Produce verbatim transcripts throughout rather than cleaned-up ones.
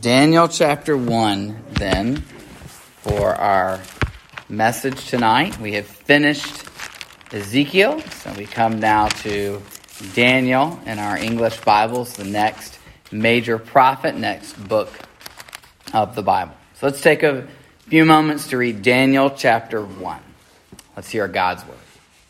Daniel chapter one, then, for our message tonight. We have finished Ezekiel, so we come now to Daniel in our English Bibles, the next major prophet, next book of the Bible. So let's take a few moments to read Daniel chapter one. Let's hear God's word.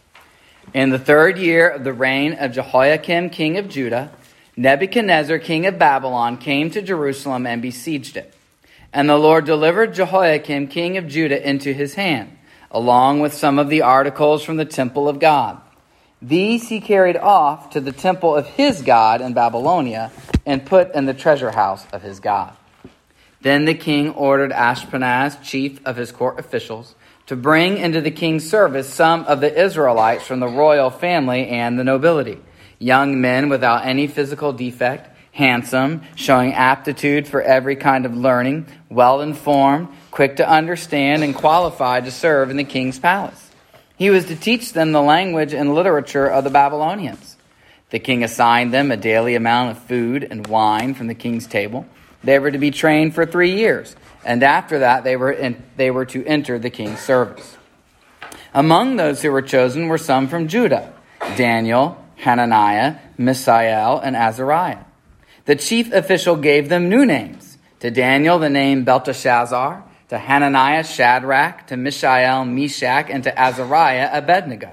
In the third year of the reign of Jehoiakim, king of Judah, Nebuchadnezzar, king of Babylon, came to Jerusalem and besieged it. And the Lord delivered Jehoiakim, king of Judah, into his hand, along with some of the articles from the temple of God. These he carried off to the temple of his God in Babylonia and put in the treasure house of his God. Then the king ordered Ashpenaz, chief of his court officials, to bring into the king's service some of the Israelites from the royal family and the nobility, young men without any physical defect, handsome, showing aptitude for every kind of learning, well-informed, quick to understand, and qualified to serve in the king's palace. He was to teach them the language and literature of the Babylonians. The king assigned them a daily amount of food and wine from the king's table. They were to be trained for three years, and after that they were in, they were to enter the king's service. Among those who were chosen were some from Judah: Daniel, Hananiah, Mishael, and Azariah. The chief official gave them new names. To Daniel the name Belteshazzar, to Hananiah Shadrach, to Mishael Meshach, and to Azariah Abednego.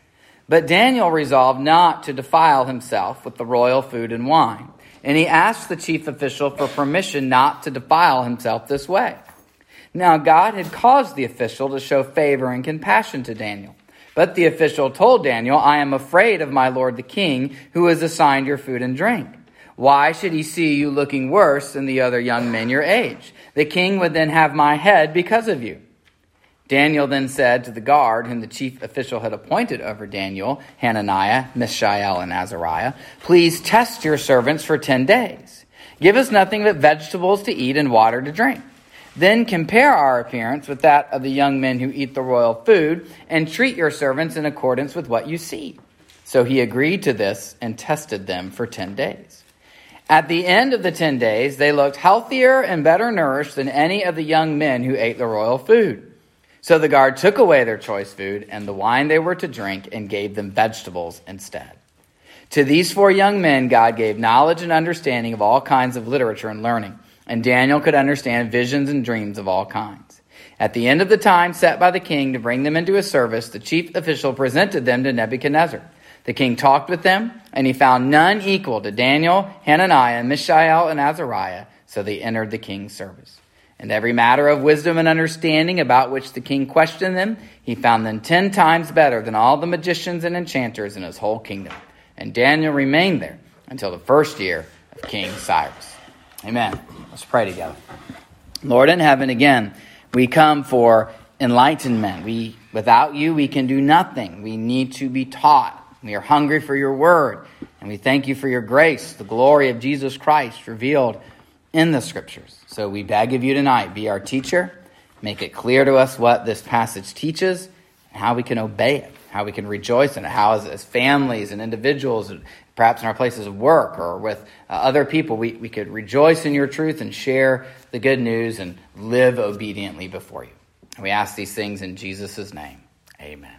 But Daniel resolved not to defile himself with the royal food and wine, and he asked the chief official for permission not to defile himself this way. Now God had caused the official to show favor and compassion to Daniel. But the official told Daniel, "I am afraid of my lord the king, who has assigned your food and drink. Why should he see you looking worse than the other young men your age? The king would then have my head because of you." Daniel then said to the guard, whom the chief official had appointed over Daniel, Hananiah, Mishael, and Azariah, "Please test your servants for ten days. Give us nothing but vegetables to eat and water to drink. Then compare our appearance with that of the young men who eat the royal food, and treat your servants in accordance with what you see." So he agreed to this and tested them for ten days. At the end of the ten days, they looked healthier and better nourished than any of the young men who ate the royal food. So the guard took away their choice food and the wine they were to drink and gave them vegetables instead. To these four young men, God gave knowledge and understanding of all kinds of literature and learning. And Daniel could understand visions and dreams of all kinds. At the end of the time set by the king to bring them into his service, the chief official presented them to Nebuchadnezzar. The king talked with them, and he found none equal to Daniel, Hananiah, Mishael, and Azariah, so they entered the king's service. And every matter of wisdom and understanding about which the king questioned them, he found them ten times better than all the magicians and enchanters in his whole kingdom. And Daniel remained there until the first year of King Cyrus. Amen. Let's pray together. Lord in heaven, again, we come for enlightenment. We, without you, we can do nothing. We need to be taught. We are hungry for your word. And we thank you for your grace, the glory of Jesus Christ revealed in the scriptures. So we beg of you tonight, be our teacher. Make it clear to us what this passage teaches and how we can obey it, how we can rejoice in it, how as, as families and individuals, perhaps in our places of work or with uh, other people, we, we could rejoice in your truth and share the good news and live obediently before you. And we ask these things in Jesus' name. Amen.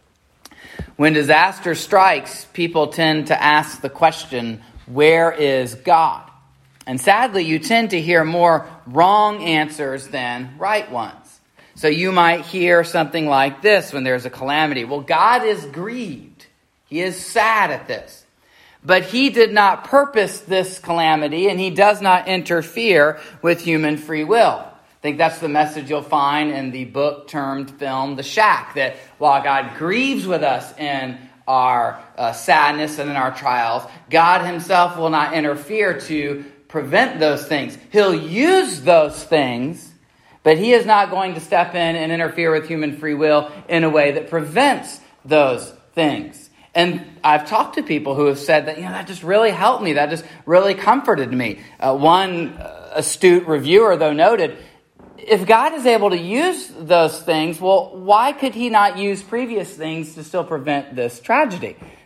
When disaster strikes, people tend to ask the question, where is God? And sadly, you tend to hear more wrong answers than right ones. So you might hear something like this when there's a calamity. Well, God is grieved. He is sad at this. But he did not purpose this calamity, and he does not interfere with human free will. I think that's the message you'll find in the book termed film The Shack, that while God grieves with us in our uh, sadness and in our trials, God himself will not interfere to prevent those things. He'll use those things, but he is not going to step in and interfere with human free will in a way that prevents those things. And I've talked to people who have said that, you know, that just really helped me. That just really comforted me. Uh, one uh, astute reviewer, though, noted, if God is able to use those things, well, why could he not use previous things to still prevent this tragedy?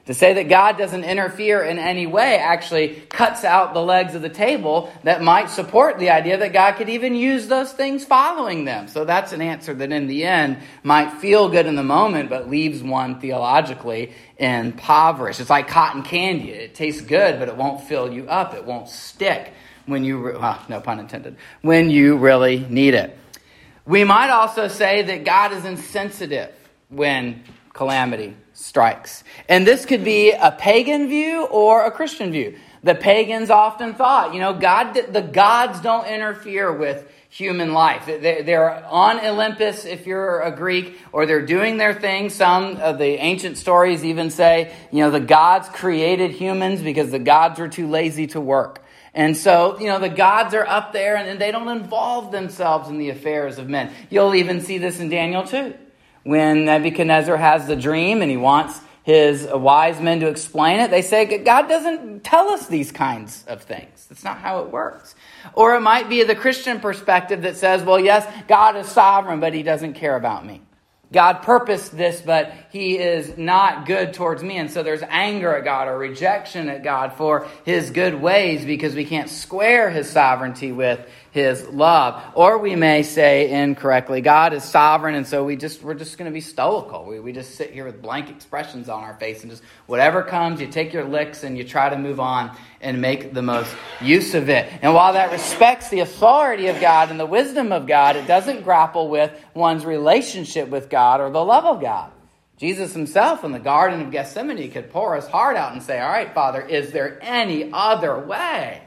To say that God doesn't interfere in any way actually cuts out the legs of the table that might support the idea that God could even use those things following them. So that's an answer that in the end might feel good in the moment, but leaves one theologically impoverished. It's like cotton candy. It tastes good, but it won't fill you up. It won't stick when you, re- well, no pun intended, when you really need it. We might also say that God is insensitive when calamity strikes. And this could be a pagan view or a Christian view. The pagans often thought, you know, God, the gods don't interfere with human life. They're on Olympus, if you're a Greek, or they're doing their thing. Some of the ancient stories even say, you know, the gods created humans because the gods were too lazy to work. And so, you know, the gods are up there and they don't involve themselves in the affairs of men. You'll even see this in Daniel two. When Nebuchadnezzar has the dream and he wants his wise men to explain it, they say, God doesn't tell us these kinds of things. That's not how it works. Or it might be the Christian perspective that says, well, yes, God is sovereign, but he doesn't care about me. God purposed this, but he is not good towards me. And so there's anger at God or rejection at God for his good ways because we can't square his sovereignty with his love. Or we may say incorrectly, God is sovereign, and so we just, we're just going to be stoical. We, we just sit here with blank expressions on our face and just whatever comes, you take your licks and you try to move on and make the most use of it. And while that respects the authority of God and the wisdom of God, it doesn't grapple with one's relationship with God or the love of God. Jesus himself in the Garden of Gethsemane could pour his heart out and say, all right, Father, is there any other way?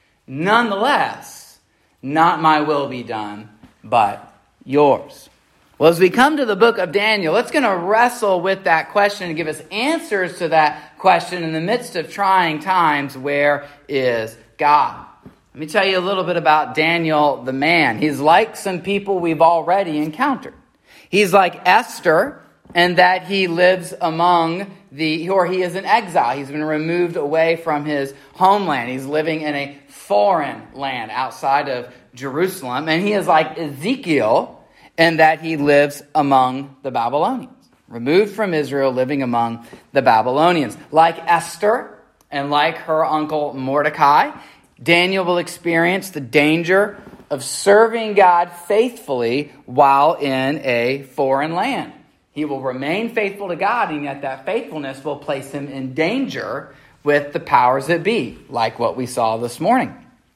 Nonetheless, not my will be done, but yours. Well, as we come to the book of Daniel, it's going to wrestle with that question and give us answers to that question in the midst of trying times. Where is God? Let me tell you a little bit about Daniel the man. He's like some people we've already encountered. He's like Esther in that he lives among the, or he is in exile. He's been removed away from his homeland. He's living in a foreign land outside of Jerusalem. And he is like Ezekiel in that he lives among the Babylonians. Removed from Israel, living among the Babylonians. Like Esther and like her uncle Mordecai, Daniel will experience the danger of serving God faithfully while in a foreign land. He will remain faithful to God, and yet that faithfulness will place him in danger with the powers that be, like what we saw this morning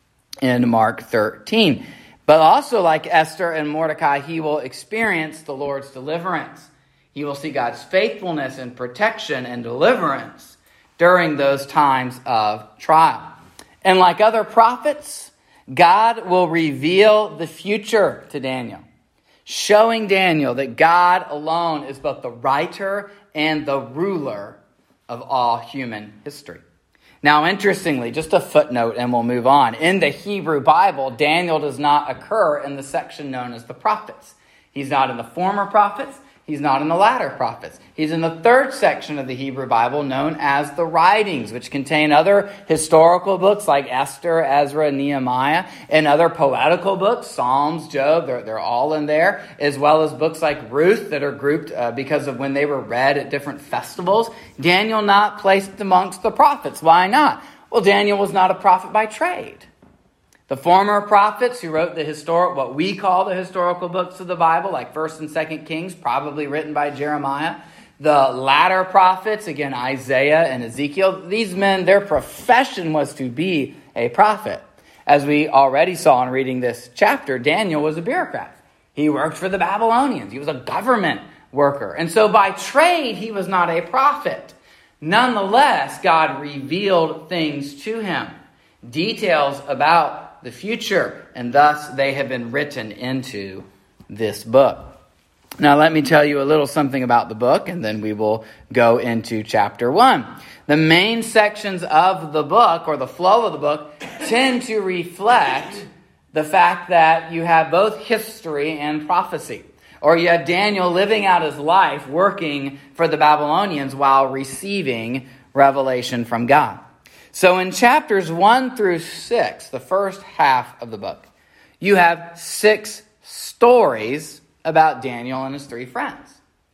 in Mark thirteen. But also like Esther and Mordecai, he will experience the Lord's deliverance. He will see God's faithfulness and protection and deliverance during those times of trial. And like other prophets, God will reveal the future to Daniel, showing Daniel that God alone is both the writer and the ruler of all human history. Now, interestingly, just a footnote and we'll move on. In the Hebrew Bible, Daniel does not occur in the section known as the prophets. He's not in the former prophets. He's not in the latter prophets. He's in the third section of the Hebrew Bible known as the writings, which contain other historical books like Esther, Ezra, Nehemiah, and other poetical books, Psalms, Job, they're, they're all in there, as well as books like Ruth that are grouped uh, because of when they were read at different festivals. Daniel not placed amongst the prophets. Why not? Well, Daniel was not a prophet by trade. The former prophets who wrote the historic, what we call the historical books of the Bible, like First and Second Kings, probably written by Jeremiah. The latter prophets, again, Isaiah and Ezekiel, these men, their profession was to be a prophet. As we already saw in reading this chapter, Daniel was a bureaucrat. He worked for the Babylonians. He was a government worker. And so by trade, he was not a prophet. Nonetheless, God revealed things to him, details about the future, and thus they have been written into this book. Now let me tell you a little something about the book, and then we will go into chapter one. The main sections of the book, or the flow of the book, tend to reflect the fact that you have both history and prophecy. Or you have Daniel living out his life working for the Babylonians while receiving revelation from God. So in chapters one through six, the first half of the book, you have six stories about Daniel and his three friends.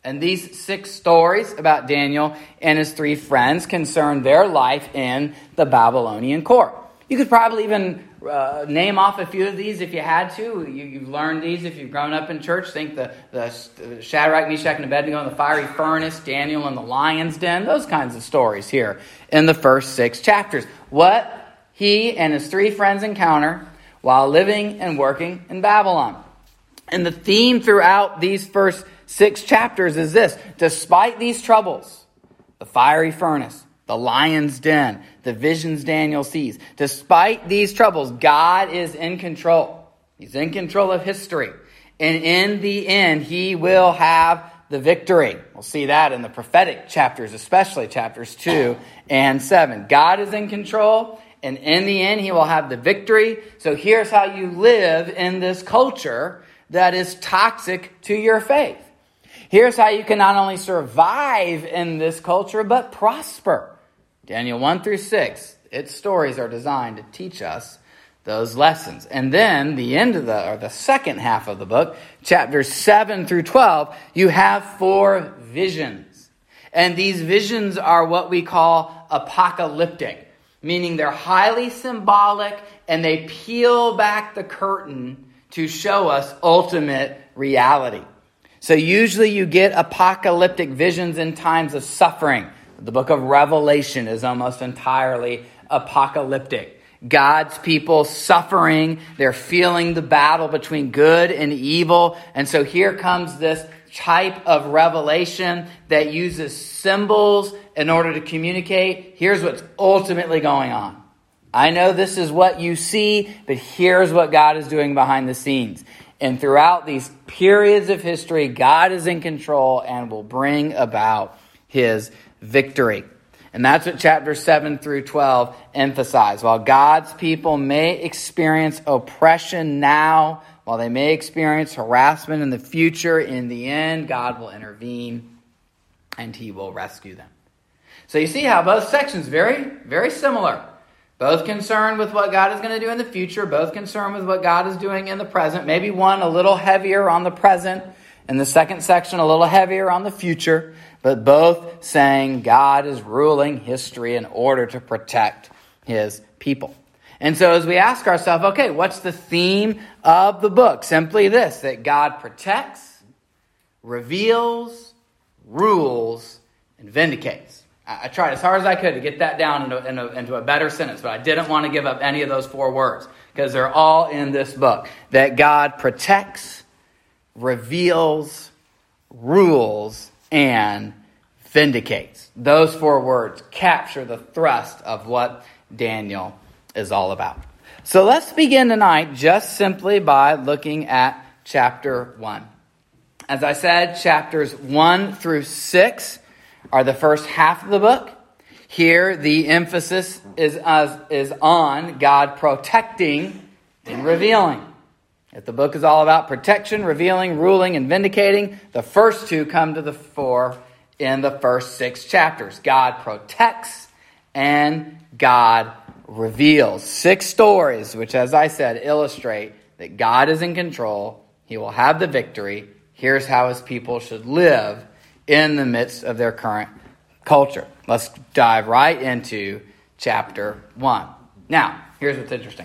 And these six stories about Daniel and his three friends concern their life in the Babylonian court. You could probably even uh, name off a few of these if you had to. You, you've learned these if you've grown up in church. Think the, the, the Shadrach, Meshach, and Abednego in the fiery furnace, Daniel in the lion's den, those kinds of stories here in the first six chapters. What he and his three friends encounter while living and working in Babylon. And the theme throughout these first six chapters is this: despite these troubles, the fiery furnace, the lion's den, the visions Daniel sees, despite these troubles, God is in control. He's in control of history. And in the end, he will have the victory. We'll see that in the prophetic chapters, especially chapters two and seven. God is in control, and in the end, he will have the victory. So here's how you live in this culture that is toxic to your faith. Here's how you can not only survive in this culture, but prosper. Daniel one through six, its stories are designed to teach us those lessons. And then the end of the, or the second half of the book, chapters seven through twelve, you have four visions. And these visions are what we call apocalyptic, meaning they're highly symbolic and they peel back the curtain to show us ultimate reality. So usually you get apocalyptic visions in times of suffering. The book of Revelation is almost entirely apocalyptic. God's people suffering, they're feeling the battle between good and evil. And so here comes this type of revelation that uses symbols in order to communicate. Here's what's ultimately going on. I know this is what you see, but here's what God is doing behind the scenes. And throughout these periods of history, God is in control and will bring about his victory. And that's what chapters seven through twelve emphasize. While God's people may experience oppression now, while they may experience harassment in the future, in the end, God will intervene and he will rescue them. So you see how both sections very, very similar. Both concerned with what God is going to do in the future, both concerned with what God is doing in the present. Maybe one a little heavier on the present, and the second section a little heavier on the future. But both saying God is ruling history in order to protect his people. And so as we ask ourselves, okay, what's the theme of the book? Simply this, that God protects, reveals, rules, and vindicates. I tried as hard as I could to get that down into, into, into a better sentence, but I didn't want to give up any of those four words because they're all in this book. That God protects, reveals, rules, and vindicates. Those four words capture the thrust of what Daniel is all about. So let's begin tonight just simply by looking at chapter one. As I said, chapters one through six are the first half of the book. Here, the emphasis is, uh, is on God protecting and revealing. If the book is all about protection, revealing, ruling, and vindicating, the first two come to the fore in the first six chapters. God protects and God reveals. Six stories, which, as I said, illustrate that God is in control. He will have the victory. Here's how his people should live in the midst of their current culture. Let's dive right into chapter one. Now, here's what's interesting.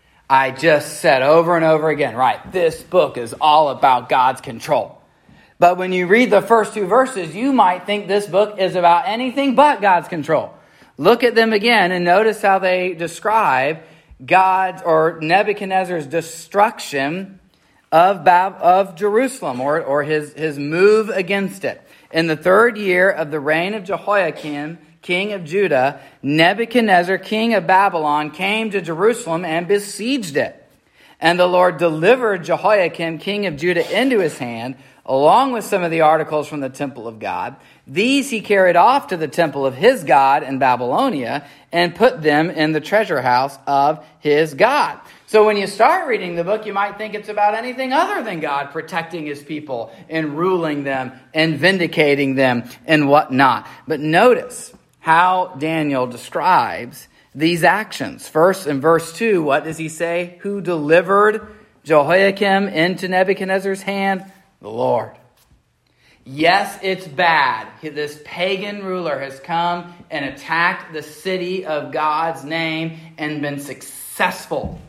I just said over and over again, right, this book is all about God's control. But when you read the first two verses, you might think this book is about anything but God's control. Look at them again and notice how they describe God's or Nebuchadnezzar's destruction of Bab- of Jerusalem or, or his, his move against it. In the third year of the reign of Jehoiakim, king of Judah, Nebuchadnezzar, king of Babylon, came to Jerusalem and besieged it. And the Lord delivered Jehoiakim, king of Judah, into his hand, along with some of the articles from the temple of God. These he carried off to the temple of his God in Babylonia and put them in the treasure house of his God. So when you start reading the book, you might think it's about anything other than God protecting his people and ruling them and vindicating them and whatnot. But notice how Daniel describes these actions. First, in verse two, what does he say? Who delivered Jehoiakim into Nebuchadnezzar's hand? The Lord. Yes, it's bad. This pagan ruler has come and attacked the city of God's name and been successful.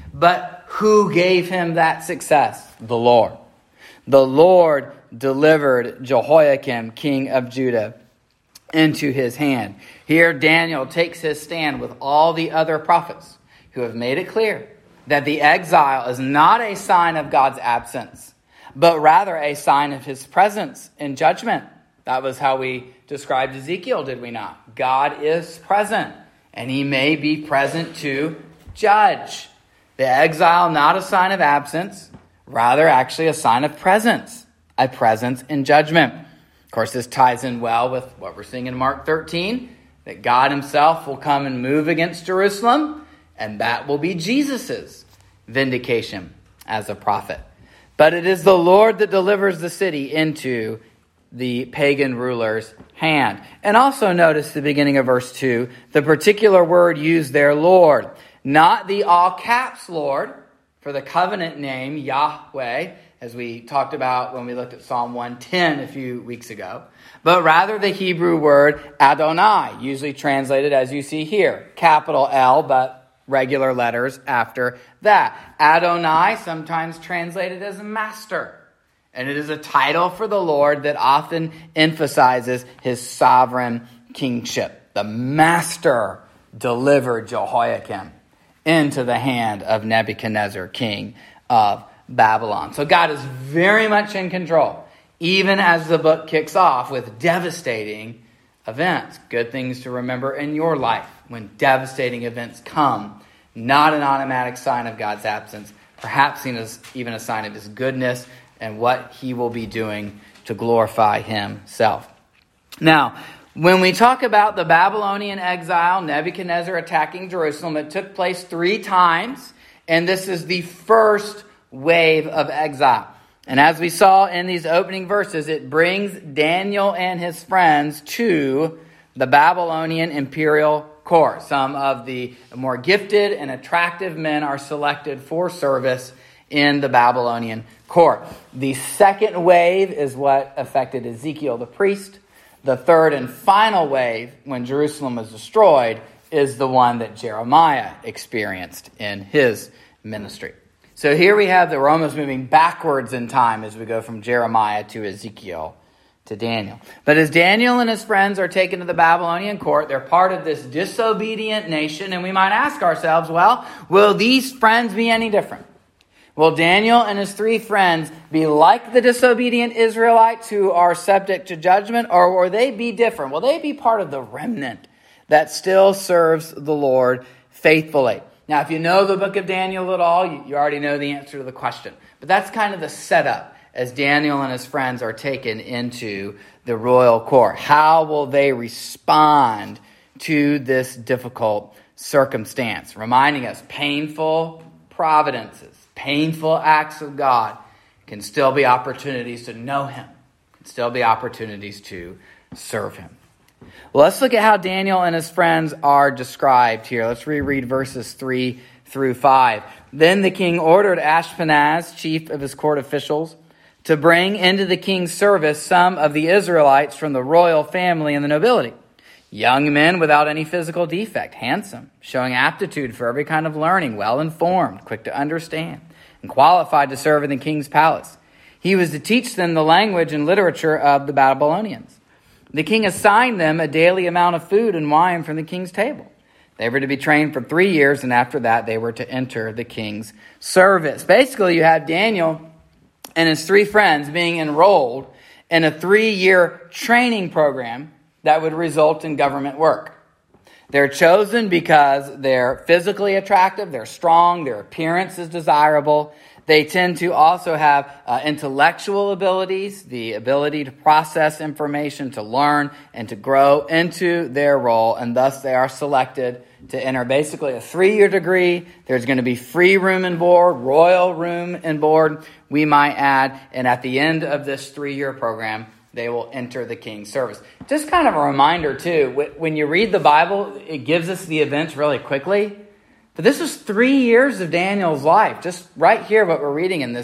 But who gave him that success? The Lord. The Lord delivered Jehoiakim, king of Judah, into his hand. Here Daniel takes his stand with all the other prophets who have made it clear that the exile is not a sign of God's absence, but rather a sign of his presence in judgment. That was how we described Ezekiel, did we not? God is present, and he may be present to judge. The exile, not a sign of absence, rather actually a sign of presence, a presence in judgment. Of course, this ties in well with what we're seeing in Mark thirteen, that God himself will come and move against Jerusalem, and that will be Jesus's vindication as a prophet. But it is the Lord that delivers the city into the pagan ruler's hand. And also notice the beginning of verse two, the particular word used there, Lord. Not the all caps Lord, for the covenant name, Yahweh, as we talked about when we looked at Psalm one ten a few weeks ago, but rather the Hebrew word Adonai, usually translated as you see here, capital L, but regular letters after that. Adonai, sometimes translated as master, and it is a title for the Lord that often emphasizes his sovereign kingship. The master delivered Jehoiakim into the hand of Nebuchadnezzar, king of Babylon. So God is very much in control, even as the book kicks off with devastating events. Good things to remember in your life when devastating events come. Not an automatic sign of God's absence, perhaps seen as even a sign of his goodness and what he will be doing to glorify himself. Now, when we talk about the Babylonian exile, Nebuchadnezzar attacking Jerusalem, it took place three times, and this is the first wave of exile. And as we saw in these opening verses, it brings Daniel and his friends to the Babylonian imperial court. Some of the more gifted and attractive men are selected for service in the Babylonian court. The second wave is what affected Ezekiel the priest. The third and final wave, when Jerusalem was destroyed, is the one that Jeremiah experienced in his ministry. So here we have that we're almost moving backwards in time as we go from Jeremiah to Ezekiel to Daniel. But as Daniel and his friends are taken to the Babylonian court, they're part of this disobedient nation, and we might ask ourselves, well, will these friends be any different? Will Daniel and his three friends be like the disobedient Israelites who are subject to judgment, or will they be different? Will they be part of the remnant that still serves the Lord faithfully? Now, if you know the book of Daniel at all, you already know the answer to the question. But that's kind of the setup as Daniel and his friends are taken into the royal court. How will they respond to this difficult circumstance? Reminding us, painful providences, painful acts of God can still be opportunities to know him, can still be opportunities to serve him. Well, let's look at how Daniel and his friends are described here. Let's reread verses three through five. Then the king ordered Ashpenaz, chief of his court officials, to bring into the king's service some of the Israelites from the royal family and the nobility. Young men without any physical defect, handsome, showing aptitude for every kind of learning, well-informed, quick to understand, and qualified to serve in the king's palace. He was to teach them the language and literature of the Babylonians. The king assigned them a daily amount of food and wine from the king's table. They were to be trained for three years, and after that, they were to enter the king's service. Basically, you have Daniel and his three friends being enrolled in a three-year training program that would result in government work. They're chosen because they're physically attractive, they're strong, their appearance is desirable. They tend to also have uh, intellectual abilities, the ability to process information, to learn, and to grow into their role, and thus they are selected to enter basically a three-year degree. There's going to be free room and board, royal room and board, we might add, and at the end of this three-year program, they will enter the king's service. Just kind of a reminder, too, when you read the Bible, it gives us the events really quickly. But this was three years of Daniel's life. Just right here, what we're reading in this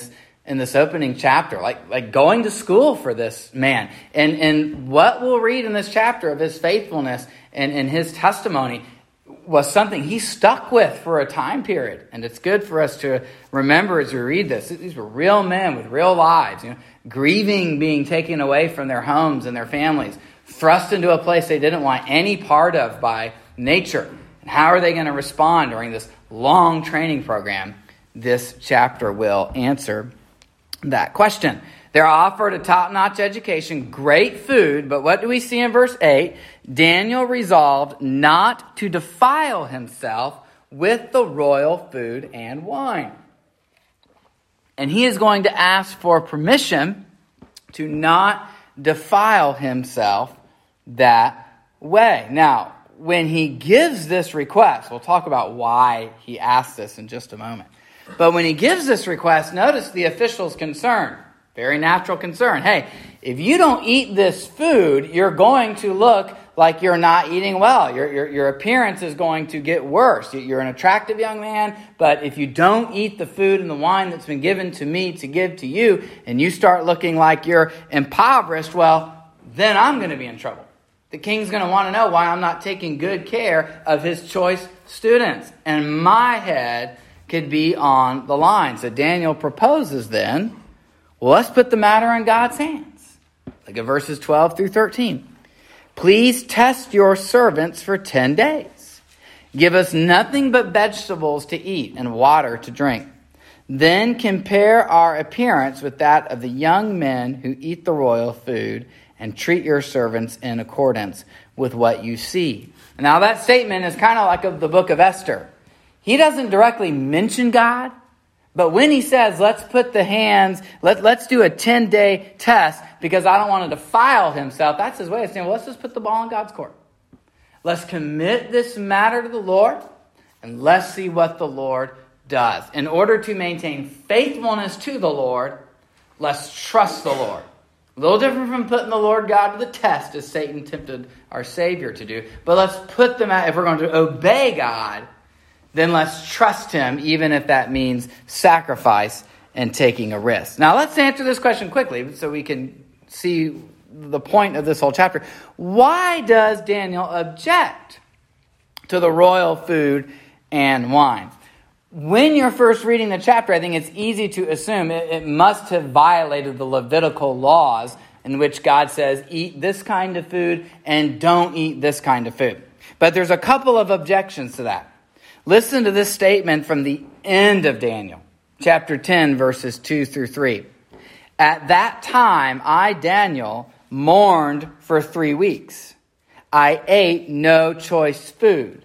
in this opening chapter, like like going to school for this man. And, and what we'll read in this chapter of his faithfulness and, and his testimony was something he stuck with for a time period. And it's good for us to remember as we read this. These were real men with real lives, you know, grieving being taken away from their homes and their families, thrust into a place they didn't want any part of by nature. And how are they going to respond during this long training program? This chapter will answer that question. They're offered a top-notch education, great food, but what do we see in verse eight? Daniel resolved not to defile himself with the royal food and wine. And he is going to ask for permission to not defile himself that way. Now, when he gives this request, we'll talk about why he asked this in just a moment. But when he gives this request, notice the official's concern. Very natural concern. Hey, if you don't eat this food, you're going to look like you're not eating well. Your, your, your appearance is going to get worse. You're an attractive young man, but if you don't eat the food and the wine that's been given to me to give to you, and you start looking like you're impoverished, well, then I'm going to be in trouble. The king's going to want to know why I'm not taking good care of his choice students. And my head could be on the line. So Daniel proposes then, well, let's put the matter in God's hands. Look at verses twelve through thirteen. Please test your servants for ten days. Give us nothing but vegetables to eat and water to drink. Then compare our appearance with that of the young men who eat the royal food, and treat your servants in accordance with what you see. Now that statement is kind of like of the book of Esther. He doesn't directly mention God, but when he says, let's put the hands, let, let's do a ten-day test because I don't want to defile himself, that's his way of saying, well, let's just put the ball in God's court. Let's commit this matter to the Lord, and let's see what the Lord does. In order to maintain faithfulness to the Lord, let's trust the Lord. A little different from putting the Lord God to the test, as Satan tempted our Savior to do. But let's put them at, if we're going to obey God, then let's trust him, even if that means sacrifice and taking a risk. Now, let's answer this question quickly so we can see the point of this whole chapter. Why does Daniel object to the royal food and wine? When you're first reading the chapter, I think it's easy to assume it, it must have violated the Levitical laws in which God says, eat this kind of food and don't eat this kind of food. But there's a couple of objections to that. Listen to this statement from the end of Daniel, chapter ten, verses two through three. At that time, I, Daniel, mourned for three weeks. I ate no choice food.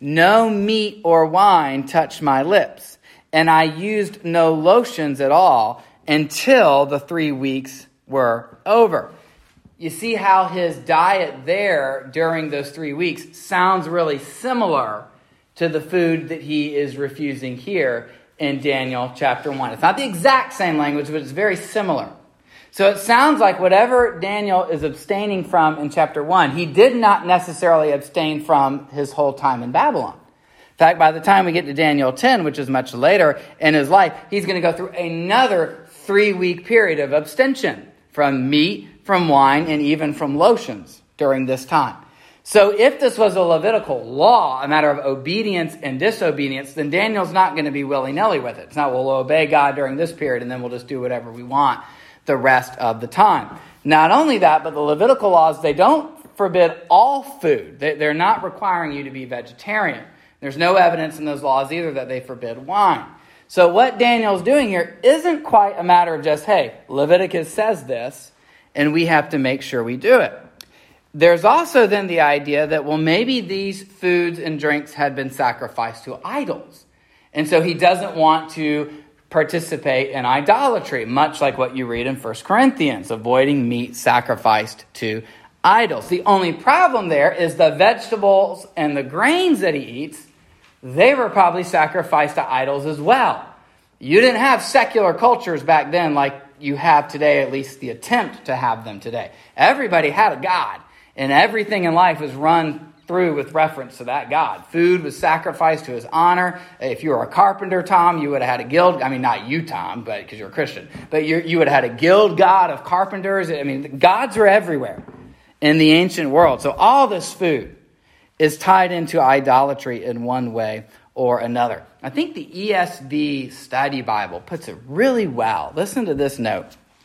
No meat or wine touched my lips, and I used no lotions at all until the three weeks were over. You see how his diet there during those three weeks sounds really similar to the food that he is refusing here in Daniel chapter one. It's not the exact same language, but it's very similar. So it sounds like whatever Daniel is abstaining from in chapter one, he did not necessarily abstain from his whole time in Babylon. In fact, by the time we get to Daniel ten, which is much later in his life, he's going to go through another three-week period of abstention from meat, from wine, and even from lotions during this time. So if this was a Levitical law, a matter of obedience and disobedience, then Daniel's not going to be willy-nilly with it. It's not, we'll obey God during this period and then we'll just do whatever we want the rest of the time. Not only that, but the Levitical laws, they don't forbid all food. They're not requiring you to be vegetarian. There's no evidence in those laws either that they forbid wine. So what Daniel's doing here isn't quite a matter of just, hey, Leviticus says this, and we have to make sure we do it. There's also then the idea that, well, maybe these foods and drinks had been sacrificed to idols. And so he doesn't want to participate in idolatry, much like what you read in First Corinthians, avoiding meat sacrificed to idols. The only problem there is the vegetables and the grains that he eats, they were probably sacrificed to idols as well. You didn't have secular cultures back then like you have today, at least the attempt to have them today. Everybody had a god, and everything in life was run through with reference to that God. Food was sacrificed to his honor. If you were a carpenter, Tom, you would have had a guild. I mean, not you, Tom, but because you're a Christian. But you you would have had a guild god of carpenters. I mean, gods were everywhere in the ancient world. So all this food is tied into idolatry in one way or another. I think the E S V Study Bible puts it really well. Listen to this note.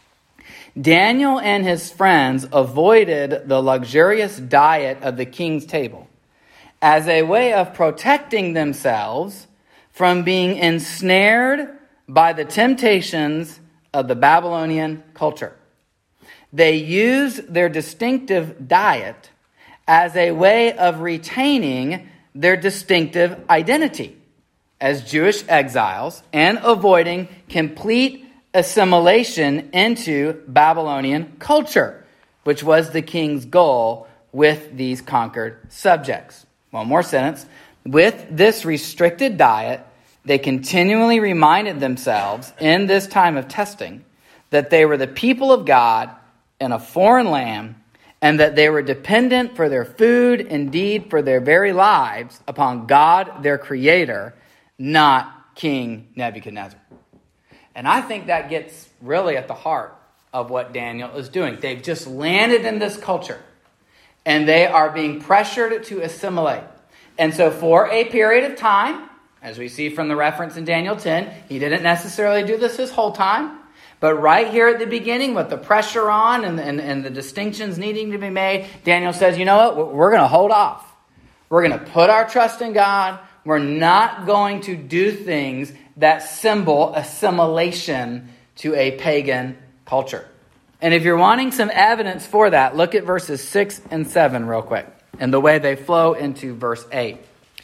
Daniel and his friends avoided the luxurious diet of the king's table as a way of protecting themselves from being ensnared by the temptations of the Babylonian culture. They used their distinctive diet as a way of retaining their distinctive identity as Jewish exiles and avoiding complete assimilation into Babylonian culture, which was the king's goal with these conquered subjects. One more sentence. With this restricted diet, they continually reminded themselves in this time of testing that they were the people of God in a foreign land, and that they were dependent for their food, indeed for their very lives, upon God, their creator, not King Nebuchadnezzar. And I think that gets really at the heart of what Daniel is doing. They've just landed in this culture, and they are being pressured to assimilate. And so for a period of time, as we see from the reference in Daniel ten, he didn't necessarily do this his whole time, but right here at the beginning, with the pressure on and, and, and the distinctions needing to be made, Daniel says, you know what, we're going to hold off. We're going to put our trust in God. We're not going to do things that symbol assimilation to a pagan culture. And if you're wanting some evidence for that, look at verses six and seven real quick, and the way they flow into verse eight.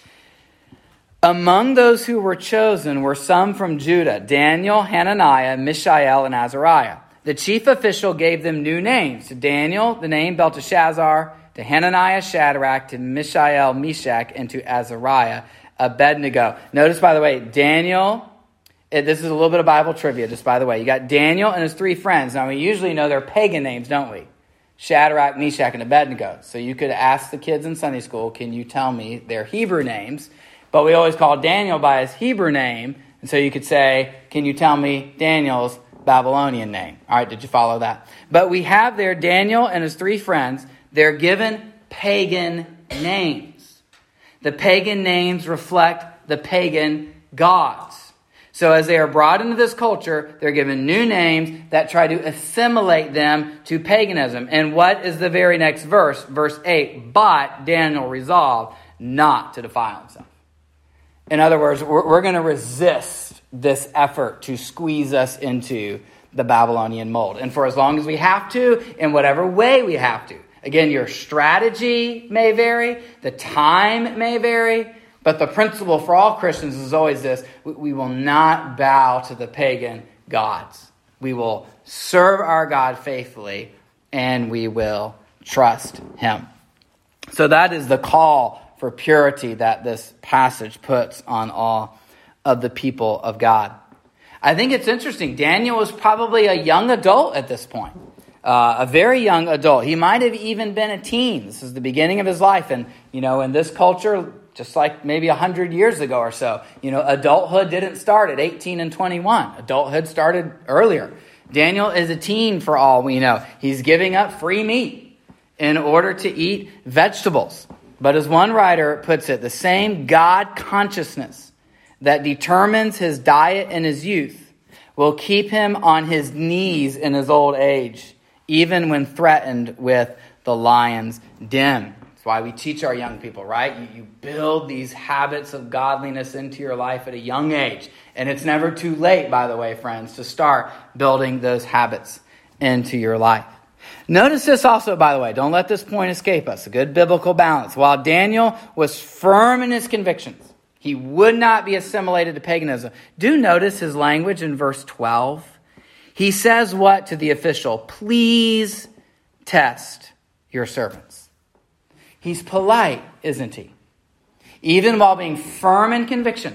Among those who were chosen were some from Judah: Daniel, Hananiah, Mishael, and Azariah. The chief official gave them new names. To Daniel, the name Belteshazzar; to Hananiah, Shadrach; to Mishael, Meshach; and to Azariah, Abednego. Notice, by the way, Daniel, this is a little bit of Bible trivia, just by the way. You got Daniel and his three friends. Now, we usually know their pagan names, don't we? Shadrach, Meshach, and Abednego. So you could ask the kids in Sunday school, can you tell me their Hebrew names? But we always call Daniel by his Hebrew name. And so you could say, can you tell me Daniel's Babylonian name? All right, did you follow that? But we have there Daniel and his three friends. They're given pagan names. The pagan names reflect the pagan gods. So as they are brought into this culture, they're given new names that try to assimilate them to paganism. And what is the very next verse? Verse eight, but Daniel resolved not to defile himself. In other words, we're, we're going to resist this effort to squeeze us into the Babylonian mold. And for as long as we have to, in whatever way we have to. Again, your strategy may vary, the time may vary, but the principle for all Christians is always this: we will not bow to the pagan gods. We will serve our God faithfully, and we will trust him. So that is the call for purity that this passage puts on all of the people of God. I think it's interesting. Daniel was probably a young adult at this point. Uh, a very young adult. He might have even been a teen. This is the beginning of his life. And, you know, in this culture, just like maybe one hundred years ago or so, you know, adulthood didn't start at eighteen and twenty-one. Adulthood started earlier. Daniel is a teen for all we know. He's giving up free meat in order to eat vegetables. But as one writer puts it, the same God consciousness that determines his diet in his youth will keep him on his knees in his old age, even when threatened with the lion's den. That's why we teach our young people, right? You, you build these habits of godliness into your life at a young age. And it's never too late, by the way, friends, to start building those habits into your life. Notice this also, by the way. Don't let this point escape us. A good biblical balance. While Daniel was firm in his convictions, he would not be assimilated to paganism. Do notice his language in verse twelve. He says what to the official? Please test your servants. He's polite, isn't he? Even while being firm in conviction,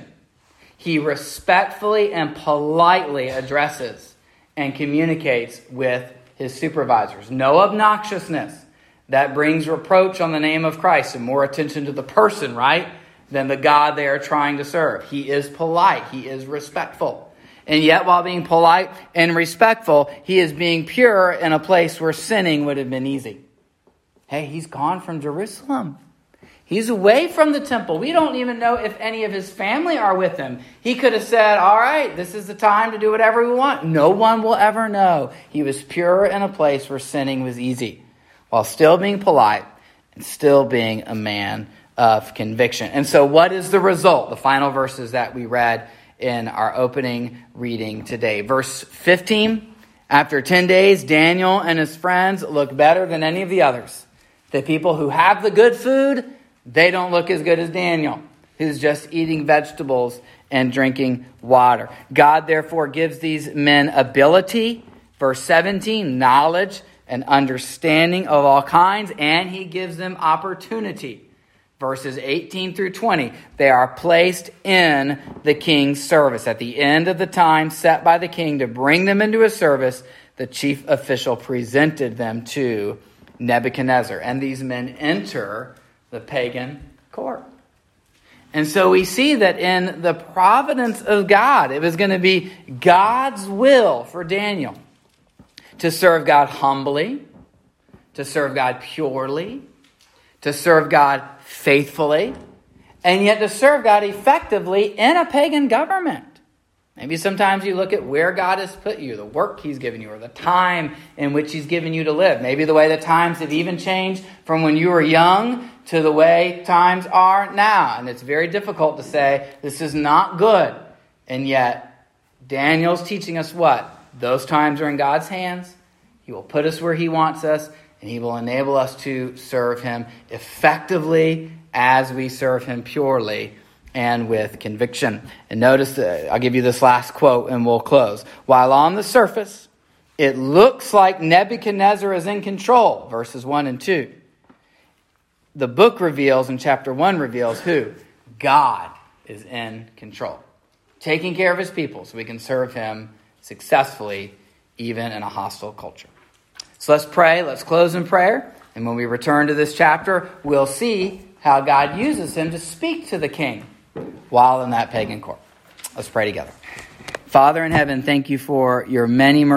he respectfully and politely addresses and communicates with his supervisors. No obnoxiousness, That brings reproach on the name of Christ and more attention to the person, right, than the God they are trying to serve. He is polite. He is respectful. And yet, while being polite and respectful, he is being pure in a place where sinning would have been easy. Hey, he's gone from Jerusalem. He's away from the temple. We don't even know if any of his family are with him. He could have said, all right, this is the time to do whatever we want. No one will ever know. He was pure in a place where sinning was easy, while still being polite and still being a man of conviction. And so what is the result? The final verses that we read in our opening reading today. Verse fifteen, after ten days, Daniel and his friends look better than any of the others. The people who have the good food, they don't look as good as Daniel, who's just eating vegetables and drinking water. God therefore gives these men ability, verse seventeen, knowledge and understanding of all kinds, and he gives them opportunity. Verses eighteen through twenty, they are placed in the king's service. At the end of the time set by the king to bring them into his service, the chief official presented them to Nebuchadnezzar. And these men enter the pagan court. And so we see that in the providence of God, it was going to be God's will for Daniel to serve God humbly, to serve God purely, to serve God faithfully, and yet to serve God effectively in a pagan government. Maybe sometimes you look at where God has put you, the work he's given you, or the time in which he's given you to live. Maybe the way the times have even changed from when you were young to the way times are now. And it's very difficult to say, this is not good. And yet, Daniel's teaching us what? Those times are in God's hands. He will put us where he wants us, and he will enable us to serve him effectively as we serve him purely and with conviction. And notice that I'll give you this last quote and we'll close. While on the surface, it looks like Nebuchadnezzar is in control, verses one and two. The book reveals, in chapter one reveals who? God is in control, taking care of his people so we can serve him successfully, even in a hostile culture. So let's pray. Let's close in prayer. And when we return to this chapter, we'll see how God uses him to speak to the king while in that pagan court. Let's pray together. Father in heaven, thank you for your many mercies.